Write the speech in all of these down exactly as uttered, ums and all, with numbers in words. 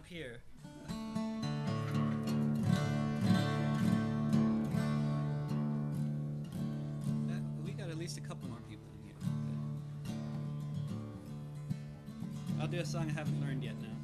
here. Uh, we got at least a couple more people in here. Okay. I'll do a song I haven't learned yet now.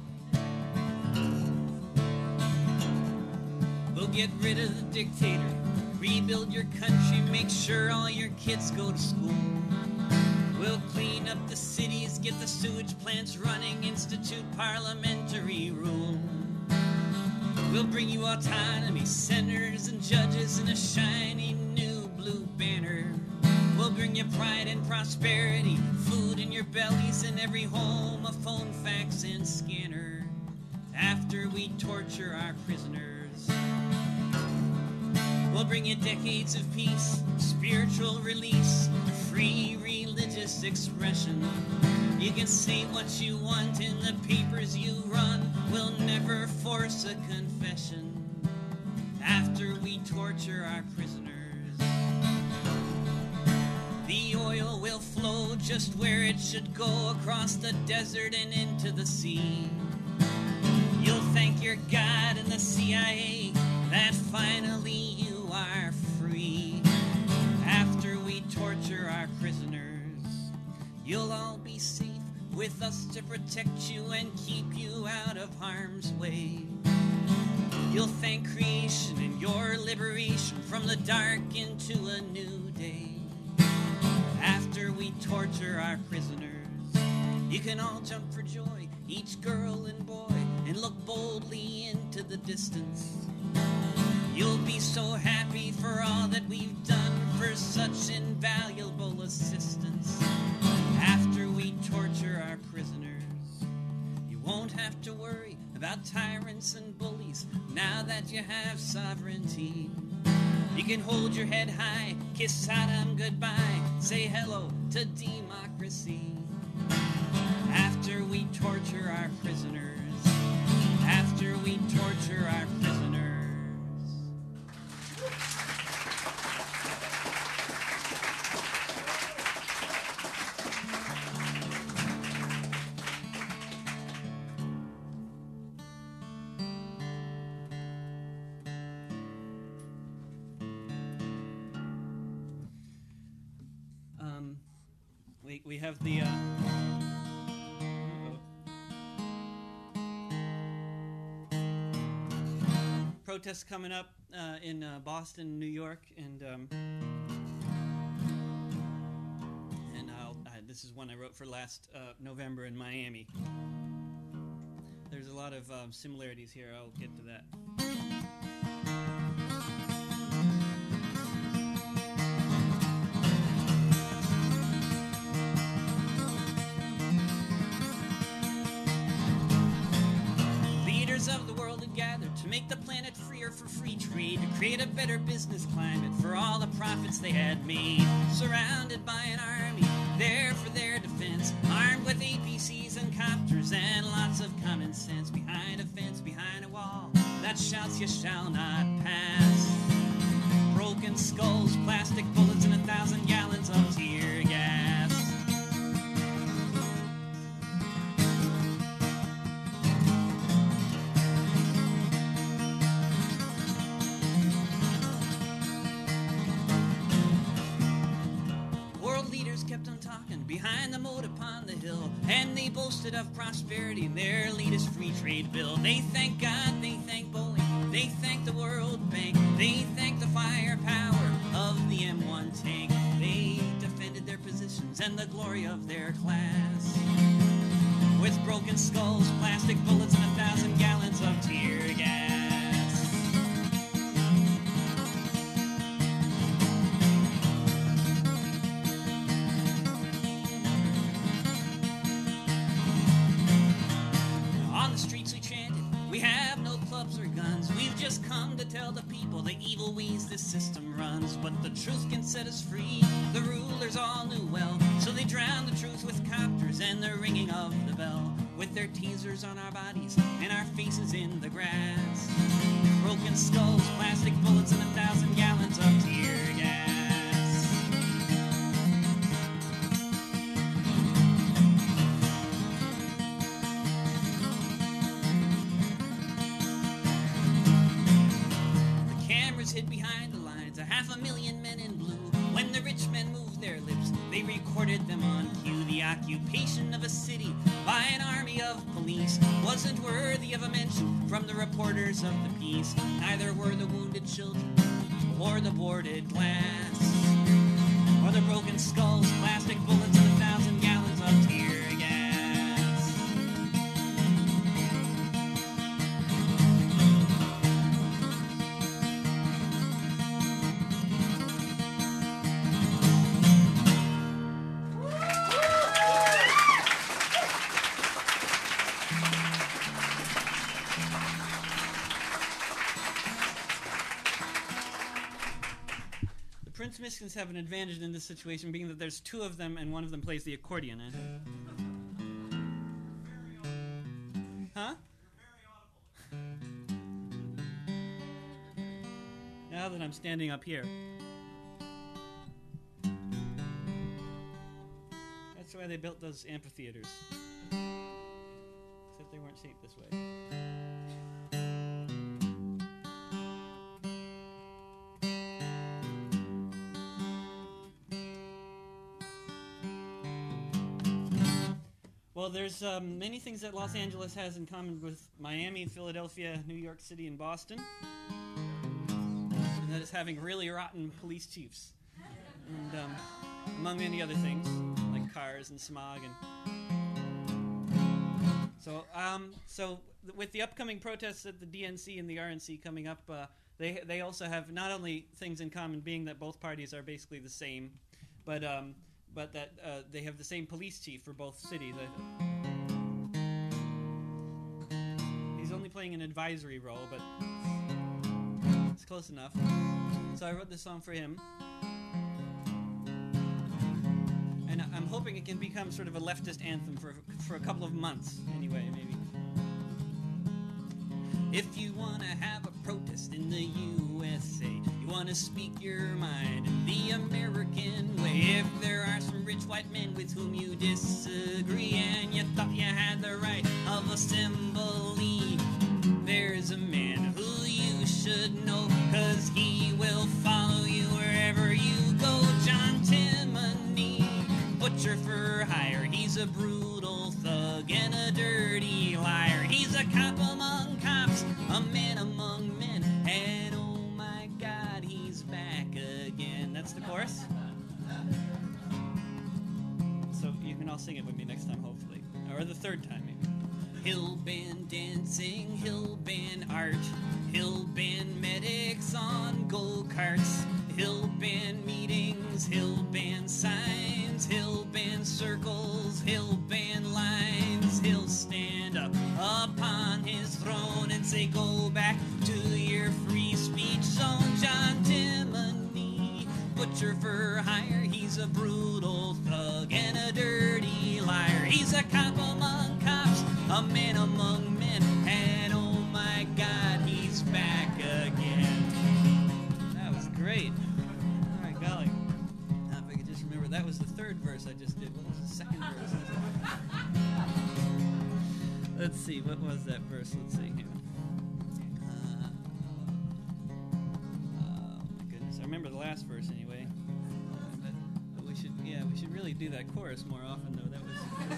We'll get rid of the dictator, rebuild your country, make sure all your kids go to school. We'll clean up the cities, get the sewage plants running, institute parliamentary rule. We'll bring you autonomy, senators and judges in a shiny new blue banner. We'll bring you pride and prosperity, food in your bellies, in every home, a phone, fax, and scanner. After we torture our prisoners, we'll bring you decades of peace, spiritual release, free religious expression. You can say what you want in the papers you run. We'll never force a confession after we torture our prisoners. The oil will flow just where it should go, across the desert and into the sea. You'll thank your God and the C I A that finally you are free. After we torture our prisoners, you'll all be safe with us to protect you and keep you out of harm's way. You'll thank creation and your liberation from the dark into a new day. After we torture our prisoners, you can all jump for joy, each girl and boy, and look boldly into the distance. You'll be so happy for all that we've done, for such invaluable assistance. After we torture our prisoners, you won't have to worry about tyrants and bullies now that you have sovereignty. You can hold your head high, kiss Saddam goodbye, say hello to democracy. After we torture our prisoners, after we torture our prisoners. Um, we we have the. Uh, protests coming up uh, in uh, Boston, New York, and um, and I'll, uh, this is one I wrote for last uh, November in Miami. There's a lot of um, similarities here. I'll get to that. Of the world had gathered to make the planet freer for free trade, to create a better business climate for all the profits they had made. Surrounded by an army there for their defense, armed with A P Cs and copters and lots of common sense. Behind a fence, behind a wall that shouts you shall not pass. Broken skulls, plastic bullets, and a thousand gallons of tear gas. Behind the moat upon the hill, and they boasted of prosperity in their elitist free trade bill. They thank God, they thank Boeing, they thank the World Bank, they thank the firepower of the M one tank. They defended their positions and the glory of their class with broken skulls, plastic bullets, and a thousand gallons of tear gas. We have no clubs or guns. We've just come to tell the people the evil ways this system runs. But the truth can set us free. The rulers all knew well, so they drowned the truth with copters and the ringing of the bell. With their tasers on our bodies and our faces in the grass. Broken skulls, plastic bullets, and a thousand gallons of tear gas. Jews hid behind the lines, a half a million men in blue. When the rich men moved their lips, they recorded them on cue. The occupation of a city by an army of police wasn't worthy of a mention from the reporters of the piece. Neither were the wounded children, or the boarded glass, or the broken skulls, plastic bullets, and a thousand gallons of tear gas. Prince Miskins have an advantage in this situation, being that there's two of them and one of them plays the accordion. Eh? Huh? Now that I'm standing up here. That's why they built those amphitheaters. Except they weren't shaped this way. Well, there's um, many things that Los Angeles has in common with Miami, Philadelphia, New York City, and Boston. And that is having really rotten police chiefs. And um, among many other things, like cars and smog. And So, um, so th- with the upcoming protests at the D N C and the R N C coming up, uh, they they also have not only things in common, being that both parties are basically the same, but um, but that uh, they have the same police chief for both cities. He's only playing an advisory role, but it's close enough. So I wrote this song for him. And I'm hoping it can become sort of a leftist anthem for for a couple of months, anyway, maybe. If you want to have a protest in the U S A, you want to speak your mind in the American way. If there are some rich white men with whom you disagree and you thought you had the right of assembly, there's a man who you should know, 'cause he will follow you wherever you go. John Timoney, butcher for hire. He's a brutal thug and a dirty liar. He's a cop among cops, a man among men, and oh my God, he's back again. That's the chorus. So you can all sing it with me next time, hopefully. Or the third time, maybe. He'll ban dancing, he'll ban art, he'll ban medics on go-karts, he'll ban meetings, he'll ban signs, he'll ban circles, he'll ban lines, he'll stand up upon his throne and say, go back to your free speech zone. John Timoney, butcher for hire, he's a brutal thug and a dirty liar. He's a cop among cops, a man among men, and oh my God, he's back again. That was great. All right, golly. Now if I could just remember, that was the third verse I just did. What was the second verse? Let's see, what was that verse? Let's see here. Uh, oh my goodness, I remember the last verse anyway. Uh, but, but we should, yeah, we should really do that chorus more often, though. That was.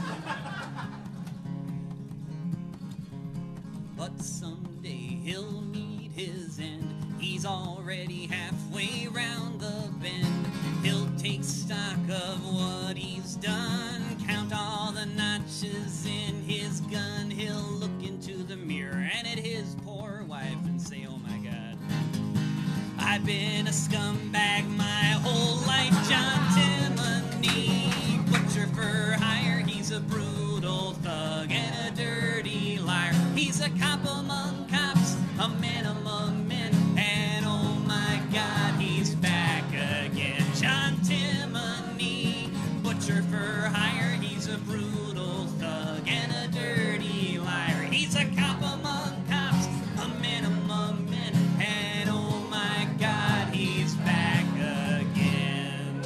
But someday he'll meet his end. He's already halfway round the bend. He'll take stock of what he's done, count all the notches in his gun. He'll look into the mirror and at his poor wife and say, oh my God, I've been a scumbag my whole life. John Timoney, butcher for hire, he's a brutal thug and a dirty liar. He's a cop among cops, a man among men, and oh my God, he's back again. John Timoney, butcher for hire, he's a brutal thug and a dirty liar. He's a cop among cops, a man among men, and oh my God, he's back again.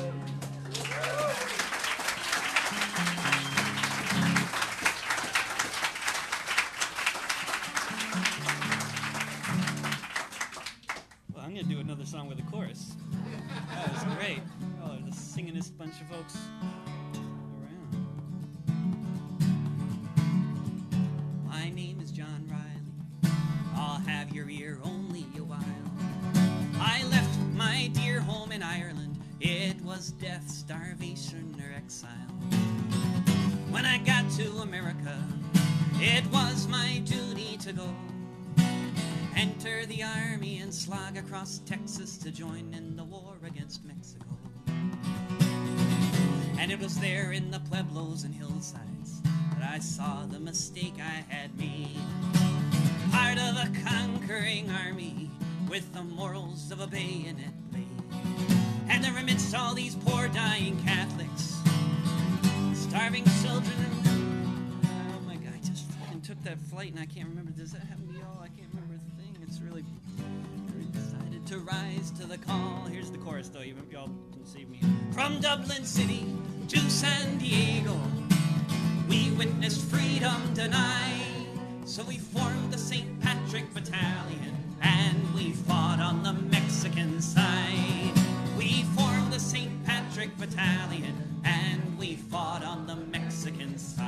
I'm gonna do another song with a chorus. That was great. Oh, the singingest bunch of folks around. My name is John Riley. I'll have your ear only a while. I left my dear home in Ireland. It was death, starvation, or exile. When I got to America, it was my duty to go. Enter the army and slog across Texas to join in the war against Mexico. And it was there in the pueblos and hillsides that I saw the mistake I had made. Part of a conquering army with the morals of a bayonet blade. And there amidst all these poor dying Catholics, starving children, and oh my God, I just fucking took that flight and I can't remember. Does that happen to y'all? I can't remember a thing. It's really, really decided to rise to the call. Here's the chorus though, you, y'all can save me. From Dublin City to San Diego, we witnessed freedom denied. So we formed the Saint Patrick Battalion and we fought on the Mexican side. We formed the Saint Patrick Battalion and we fought on the Mexican side.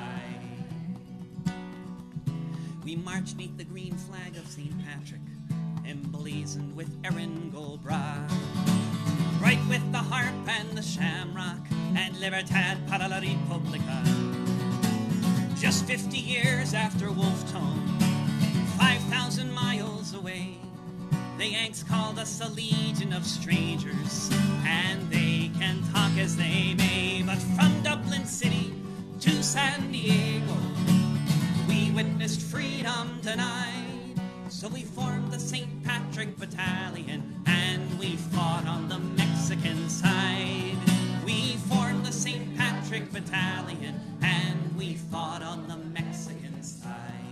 We marched neath the green flag of Saint Patrick, emblazoned with Erin go Bragh, bright with the harp and the shamrock, and Libertad para la Republica. Just fifty years after Wolfe Tone, five thousand miles away, the Yanks called us a legion of strangers, and they can talk as they may. But from Dublin City to San Diego, we witnessed freedom denied. So we formed the Saint Patrick Battalion, and we fought on the Mexican side. We formed the Saint Patrick Battalion, and we fought on the Mexican side.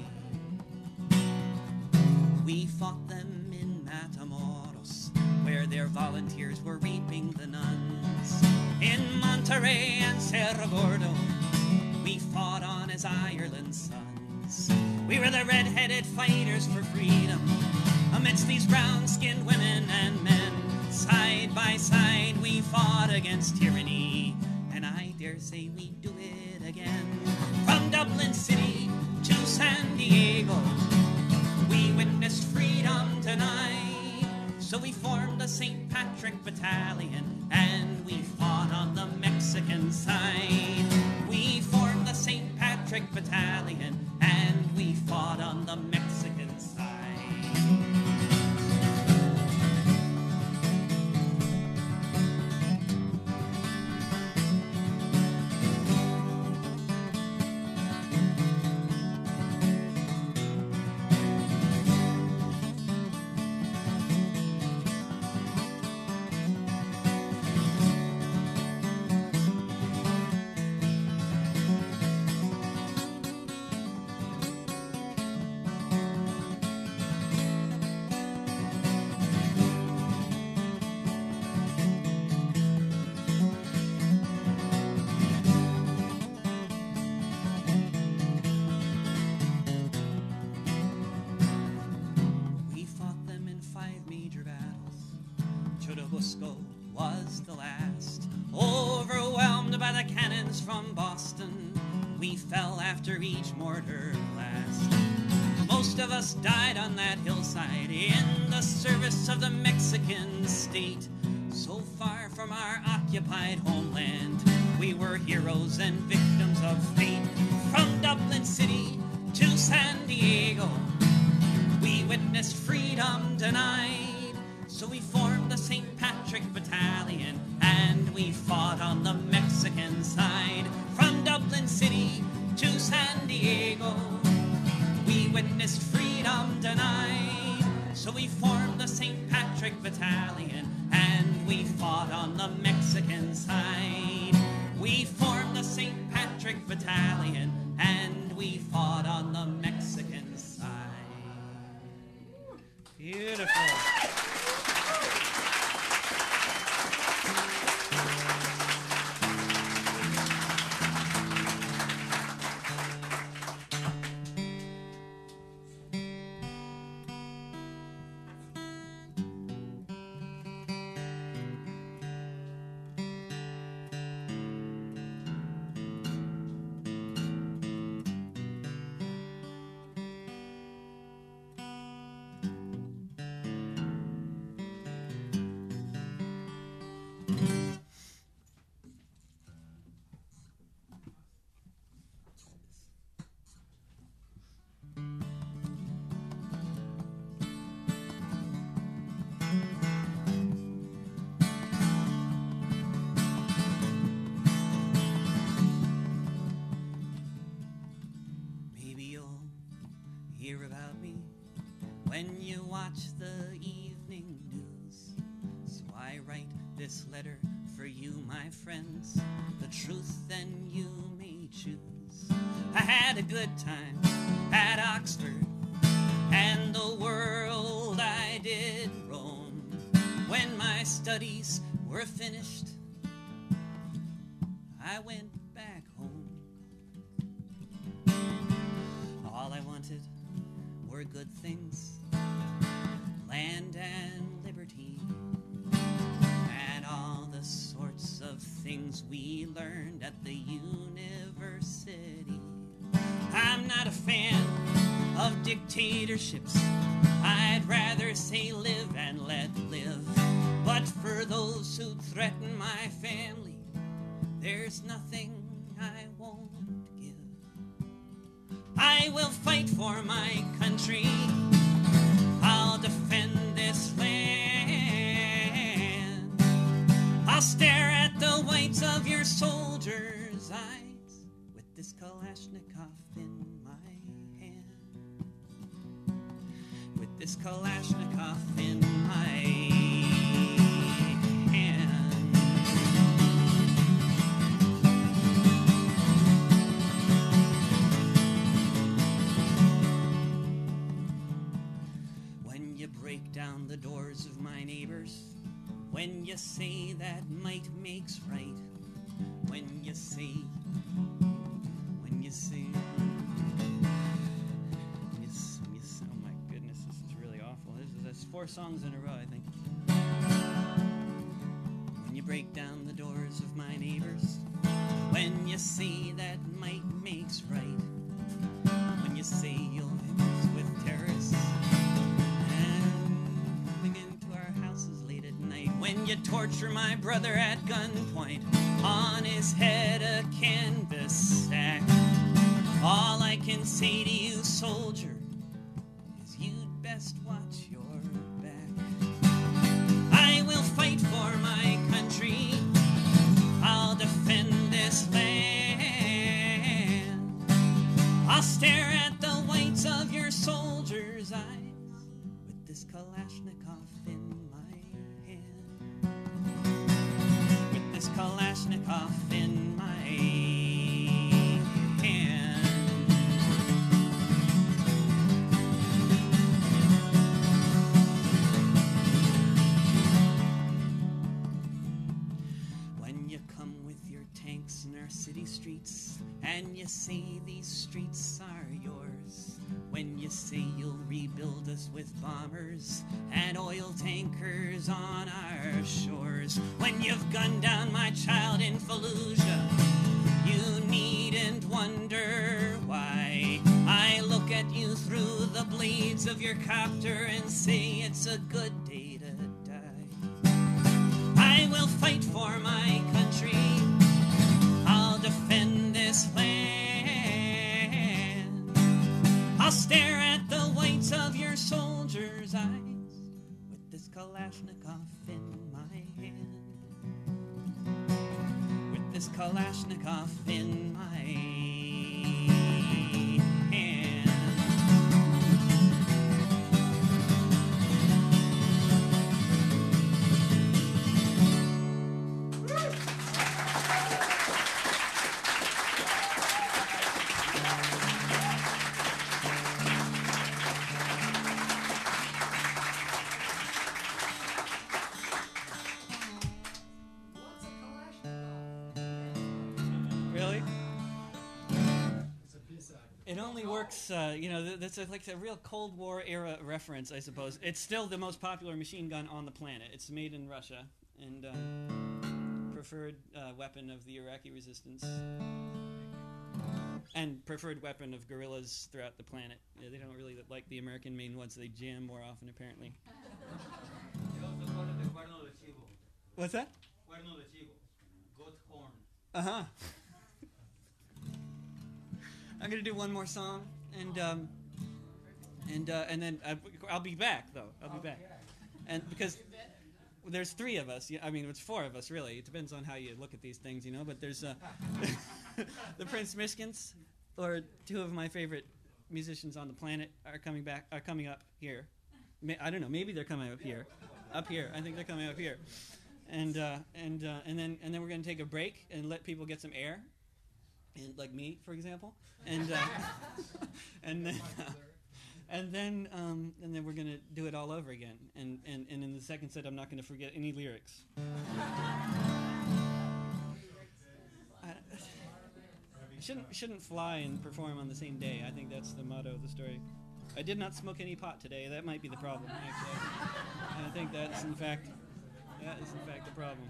We fought them in Matamoros, where their volunteers were raping the nuns. In Monterrey and Cerro Gordo, we fought on as Ireland's sons. We were the red-headed fighters for freedom amidst these brown-skinned women and men. Side by side we fought against tyranny, and I dare say we do it again. From Dublin City to San Diego, we witnessed freedom denied. So we formed the Saint Patrick Battalion, and we fought on the Mexican side. We formed the Saint Patrick Battalion, and we fought on the Mexican side. Churubusco was the last. Overwhelmed by the cannons from Boston, we fell after each mortar blast. Most of us died on that hillside in the service of the Mexican state. So far from our occupied homeland, we were heroes and victims of fate. From Dublin City to San Diego, we witnessed freedom denied. So we formed the Saint Patrick Battalion, and we fought on the Mexican side. From Dublin City to San Diego, we witnessed freedom denied. So we formed the Saint Patrick Battalion, and we fought on the Mexican side. We formed the Saint Patrick Battalion, and we fought on the Mexican side. Beautiful. this letter for you, my friends. The truth then you may choose. I had a good time at Oxford, and the world I did roam. When my studies were finished, I went back home. All I wanted were good things, land and liberty, and all the sorts of things we learned at the university. I'm not a fan of dictatorships. I'd rather say live and let live. But for those who threaten my family, there's nothing I won't give. I will fight for my country. I'll defend this land. I'll stare at the whites of your soldiers' eyes with this Kalashnikov in my hand. With this Kalashnikov in my hand. When you break down the doors of my neighbors, when you say that might makes right, when you say, when you say, when you, when you, oh my goodness, this is really awful. This is that's four songs in a row, I think. When you break down the doors of my neighbors, when you say that might makes right, when you say you'll mix with terrorists, when you torture my brother at gunpoint, on his head a canvas sack, all I can say to you, soldier, is you'd best watch your back. I will fight for my country. I'll defend this land. I'll stare at the whites of your soldiers' eyes with this Kalashnikov in Kalashnikov in my hand. When you come with your tanks in our city streets, and you say these streets are yours, when you say you'll rebuild us with bombers and oil tankers on our shores, when you've gunned down my child in Fallujah, you needn't wonder why I look at you through the blades of your copter and say it's a good day to die. I will fight for my country. I'll defend this land. I'll stare at the whites of your soldiers' eyes with this Kalashnikov in my hand. With this Kalashnikov in my hand. It only works, uh, you know, th- that's a, like a real Cold War era reference, I suppose. It's still the most popular machine gun on the planet. It's made in Russia and um, preferred uh, weapon of the Iraqi resistance and preferred weapon of guerrillas throughout the planet. Yeah, they don't really like the American main ones. They jam more often, apparently. They also call it the cuerno de chivo. What's that? Cuerno de chivo. Goat horn. Uh-huh. I'm gonna do one more song, and um, and uh, and then I, I'll be back though. I'll be back, and because there's three of us. I mean, it's four of us really. It depends on how you look at these things, you know. But there's uh, the Prince Mishkins, or two of my favorite musicians on the planet, are coming back. Are coming up here. I don't know. Maybe they're coming up here. Up here. I think they're coming up here. and uh, and uh, and then and then we're going to take a break and let people get some air, and like me, for example, and uh, and then uh, and then um, and then we're going to do it all over again. And, and and in the second set, I'm not going to forget any lyrics. Shouldn't shouldn't fly and perform on the same day. I think that's the motto of the story. I did not smoke any pot today. That might be the problem, actually. I think that's in fact that is in fact the problem.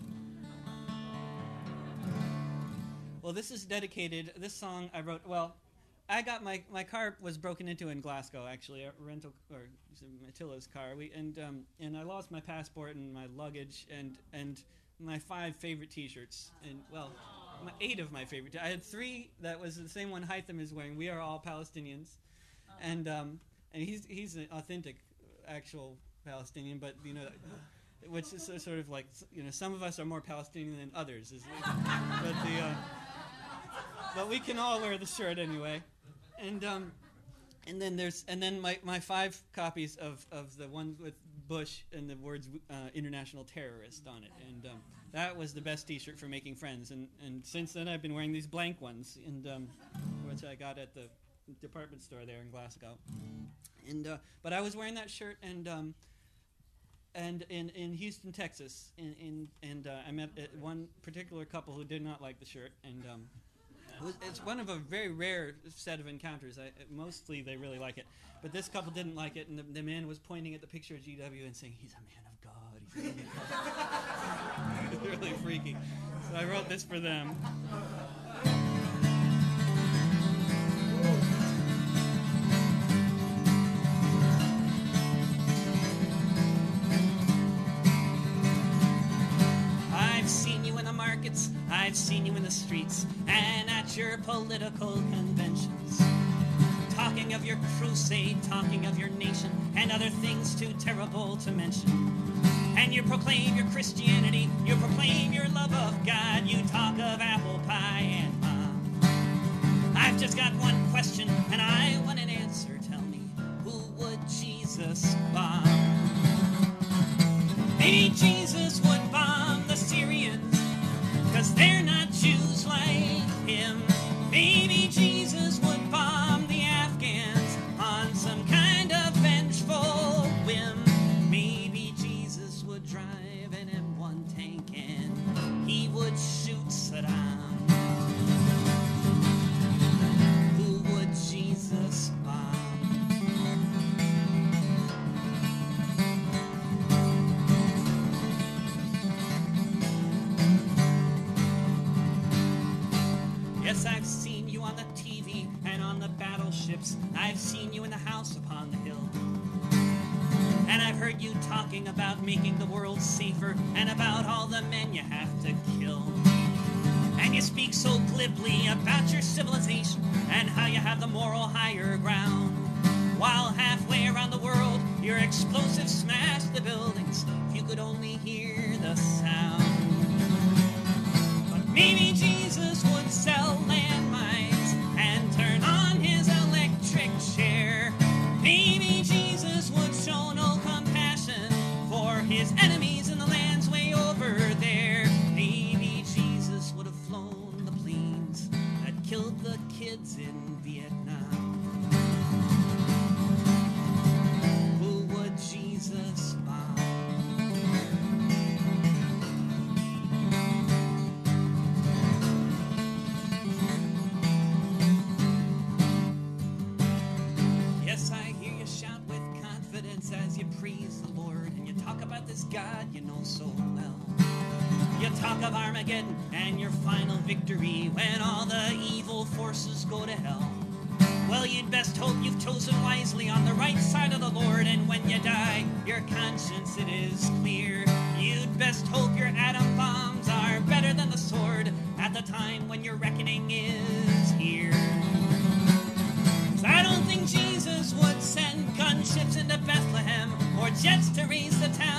Well, this is dedicated. This song I wrote. Well, I got my my car was broken into in Glasgow. Actually, a rental or Matilda's car. We and um, and I lost my passport and my luggage and and my five favorite T-shirts and well. My, eight of my favorite. I had three that was the same one Hytham is wearing. We are all Palestinians, and um, and he's he's an authentic, actual Palestinian. But you know, which is sort of like you know, some of us are more Palestinian than others. Is but the uh, but we can all wear the shirt anyway, and um, and then there's and then my, my five copies of, of the one with Bush and the words uh, "international terrorist" on it, and. Um, That was the best T-shirt for making friends, and, and since then I've been wearing these blank ones, and um, which I got at the department store there in Glasgow. And uh, but I was wearing that shirt, and um, and in, in Houston, Texas, in, in and uh, I met uh, one particular couple who did not like the shirt, and um, it was, it's one of a very rare set of encounters. I, mostly they really like it, but this couple didn't like it, and the, the man was pointing at the picture of G W and saying, "He's a man of God." He's a man of God. It was really freaky. So I wrote this for them. I've seen you in the markets, I've seen you in the streets, and at your political conventions. Talking of your crusade, talking of your nation, and other things too terrible to mention. And you proclaim your Christianity, you proclaim your love of God, you talk of apple pie and mom. I've just got one question, and I want an answer. Tell me, who would Jesus bomb? Maybe Jesus would bomb the Syrians, 'cause they're not Jews like him. Maybe Jesus would bomb the Afghans on some kind of vengeful whim. Maybe Jesus would drive an M one tank and he would shoot Saddam. Who would Jesus bomb? Yes, I've seen you on the T V and on the battleships. I've seen you in the house upon the hill. And I've heard you talking about making the world safer and about all the men you have to kill. And you speak so glibly about your civilization and how you have the moral higher ground. While halfway around the world, your explosives smash the buildings. If you could only hear the sound. But maybe Jesus would sell landmines and turn on his electric chair. Maybe Jesus would show no compassion for his enemies in the lands way over there. Maybe Jesus would have flown the planes that killed the kids in Vietnam. Who would Jesus bomb? Yes, I hear you shout with confidence as you praise the Lord, and you talk about this God you know so well. You talk of Armageddon and your final victory when all the evil forces go to hell. Well, you'd best hope you've chosen wisely on the right side of the Lord, and when you die, your conscience it is clear. You'd best hope your atom bombs are better than the sword at the time when your reckoning is here. 'Cause I don't think Jesus would send gunships into Bethlehem or jets to raise the town.